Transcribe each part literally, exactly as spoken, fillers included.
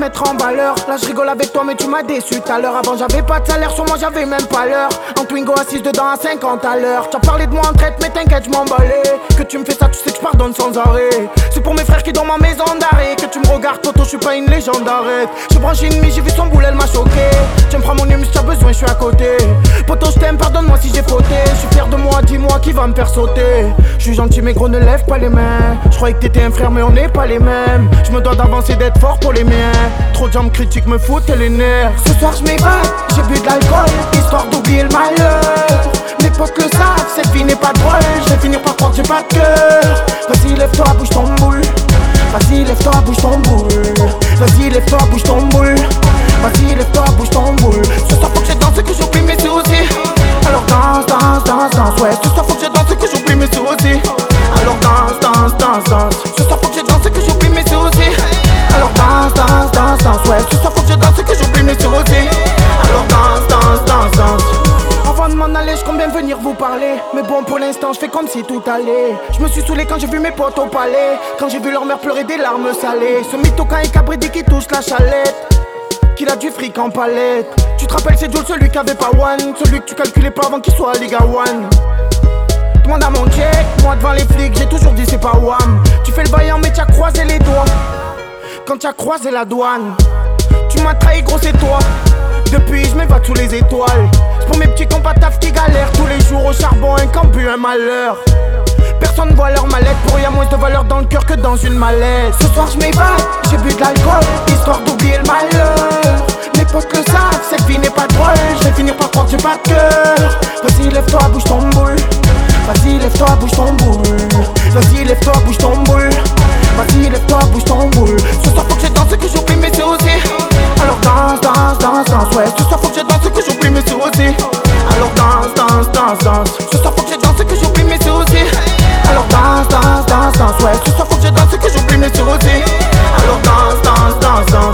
mettre en valeur. Là je rigole avec toi mais tu m'as déçu tout à l'heure. Avant j'avais pas de salaire, sur moi j'avais même pas l'heure. En Twingo assise dedans à cinquante à l'heure. T'as parlé de moi en traite mais t'inquiète je m'emballais. Que tu me fais ça tu sais que je pardonne sans arrêt. C'est pour mes frères qui dans ma maison d'arrêt. Que tu me regardes Toto, je suis pas une légende, arrête. J'ai branché une mise, j'ai vu son boule, elle m'a choqué. Tu me prends mon humus, t'as besoin, je suis à côté. Poto je t'aime, pardonne-moi si j'ai fauté. Je suis fier de moi, dis-moi qui va me faire sauter. Je suis gentil mais gros ne lève pas les mains. Je croyais que t'étais un frère mais on n'est pas les mêmes. Je me dois d'avancer, d'être fort pour les miens. Trop de gens me critiquent, me foutent les nerfs. Ce soir je m'évade, j'ai bu de l'alcool, histoire d'oublier le malheur. Mes potes le savent, cette vie n'est pas drôle. Je vais finir par croire que j'ai pas de cœur. Vas-y lève-toi, bouge ton boule. Vas-y lève-toi, bouge ton boule. Vas-y lève-toi, bouge ton boule. Vas-y lève-toi, bouge ton boule. Ce soir faut que je danse et que j'oublie mes soucis. Alors danse, danse, danse, danse. Ouais, ce soir faut que je danse et que j'oublie mes soucis. Alors danse, danse, danse, danse. Ce soir faut que je danse et que j'oublie mes soucis. Alors danse, danse, danse, danse. Ouais, ce soir faut que je danse et que j'oublie mes soucis. Alors danse, danse, danse, danse. Avant de m'en aller, je compte bien venir vous parler. Mais bon, pour l'instant, je fais comme si tout allait. Je me suis saoulé quand j'ai vu mes potes au palais. Quand j'ai vu leur mère pleurer des larmes salées. Ce mytho quand il cabri dit qu'il touche la chalette. Qu'il a du fric en palette. Tu te rappelles, c'est Jules, celui qui avait pas one. Celui que tu calculais pas avant qu'il soit à Liga One. Demande à mon check, moi devant les flics, j'ai toujours dit c'est pas wham. Tu fais le vaillant mais t'as croisé les doigts. Quand t'as croisé la douane, tu m'as trahi gros c'est toi. Depuis je m'évade sous les étoiles. C'est pour mes petits compas taf qui galèrent tous les jours au charbon, un camp un malheur. Personne voit leur mallette, pour y a moins de valeur dans le cœur que dans une mallette. Ce soir je m'évade, j'ai bu de l'alcool, histoire d'oublier le malheur. Mes potes le savent, cette vie n'est pas drôle. Je vais finir par croire que j'ai pas de cœur. Vas-y lève-toi, bouge ton boule. Vas-y lève-toi, bouge ton boule. Vas-y lève-toi, bouge ton boule. Vas-y lève-toi, bouge ton boule. Ce soir faut que je danse et que j'oublie mes soucis. Alors danse, danse, danse, danse. Ouais, ce soir faut que je danse et que j'oublie mes soucis. Alors danse, danse, danse, danse. Ce soir faut que je danse et que j'oublie mes soucis. Alors danse, danse, danse, danse. Ouais, ce soir faut que je danse et que j'oublie mes soucis. Alors danse, danse, danse, danse.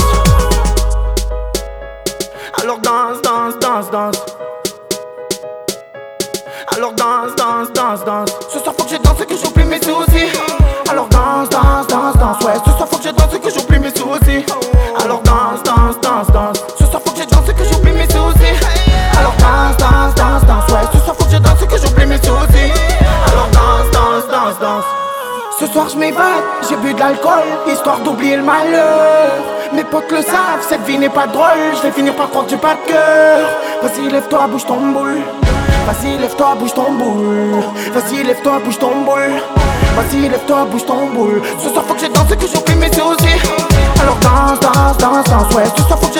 Alors danse, danse, danse, danse. Alors danse, danse, danse, danse. Ce soir faut que je danse et que j'oublie mes soucis. Alors danse, danse, danse, danse. Ouais, ce soir faut que je danse et que j'oublie mes soucis. Alors danse, danse, danse, danse. Ce soir faut que je danse et que j'oublie mes soucis. Alors danse, danse, danse, danse. Ouais, ce soir faut que je danse et que j'oublie mes soucis. Alors danse, danse, danse, danse. Ce soir je m'évade, j'ai bu de l'alcool, histoire d'oublier le malheur. Mes potes le savent, cette vie n'est pas drôle. Je vais finir par croire que j'ai pas de cœur. Vas-y lève-toi, bouge ton boule. Vas-y lève-toi, bouge ton boule. Vas-y lève-toi, bouge ton boule. Vas-y lève-toi, bouge ton boule. Ce soir faut que je danse et que j'oublie mes soucis. Alors danse, danse, danse, danse. Ouais, ce soir faut que